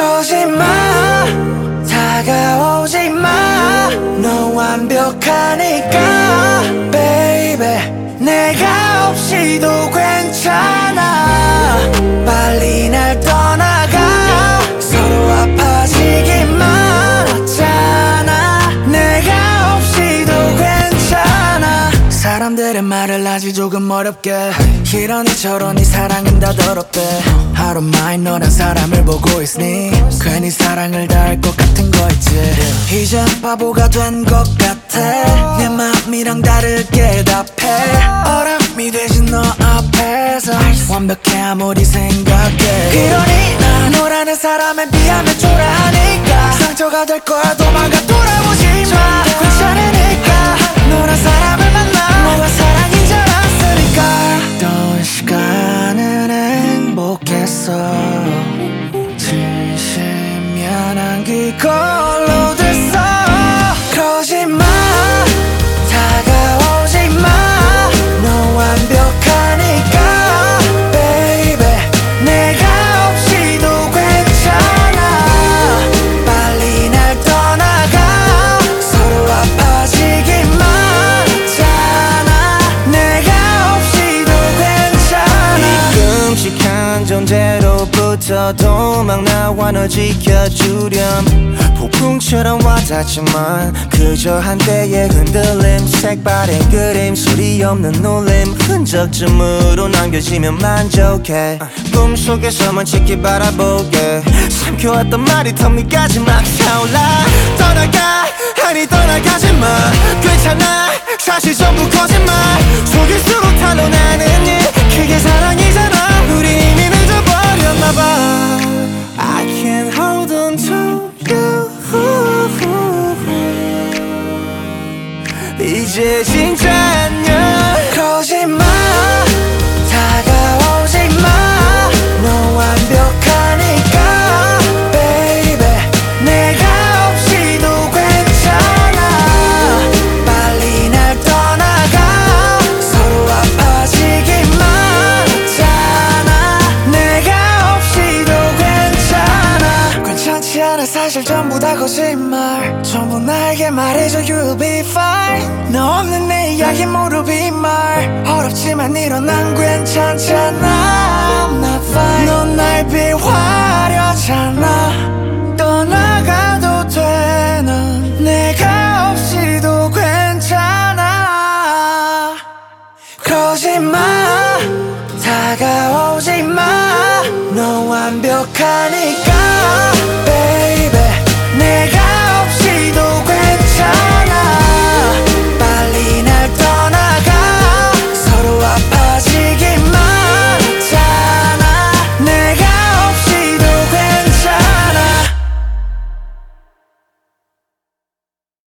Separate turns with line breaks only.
그러지 마, 다가오지 마. 너 완벽하니까 baby. 내가 없이도 괜찮아. 빨리 날 떠나가. 서로 아파지기만 하잖아. 내가 없이도 괜찮아. 사람들의 말을 아직 조금 어렵게 이러니 저러니 사랑은 다 더럽대. I don't mind 너란 사람을 보고 있으니 괜히 사랑을 다할 것 같은 거 있지. 이젠 바보가 된 것 같아. 내 맘이랑 다르게 답해. 어람이 되진 너 앞에서 완벽해 아무리 생각해. 이러니 난 너라는 사람에 비하면 초라하니까 상처가 될 거야. 도망가 돌아오지 마. 괜찮으니까 너란 사람을 만나. 너가 사랑인 줄 알았으니까. 어떤 시간은 행복했어. 진심면 안길 걸로 됐어. 그러지 마, 다가오지 마. 너 완벽하니까 baby. 내가 없이도 괜찮아. 빨리 날 떠나가. 서로 아파지기만 하잖아. 내가 없이도 괜찮아.
이 끔찍한 존재로부터 도망나와 널 지켜주렴. 폭풍처럼 와닿지만 그저 한때의 흔들림. 색바랜 그림 소리 없는 놀림. 흔적쯤으로 남겨지면 만족해. 꿈속에서만 지키 바라보게. 삼켜왔던 말이 턱밑까지 막 차올라. 떠나가 아니 떠나가지 마. 괜찮아 사실 전부 거짓말. 속일수록 탄로나는 일 그게 사랑이잖아. 우리 이미 늦어버렸나봐. I can't hold on to you. 이제 진짜 안녕.
그러지 마, 다가오지 마. 너 완벽하니까 baby. 내가 없이도 괜찮아. 빨리 날 떠나가. 서로 아파지기만 하잖아. 내가 없이도 괜찮아. 괜찮지 않아 사실 전부 다 거짓말. 전부 나에게 말해줘 you'll be fine. 너 없는 내 이야기 모두 빈말. 어렵지만 이런 난 괜찮잖아. I'm not fine. 넌 날 비화려잖아.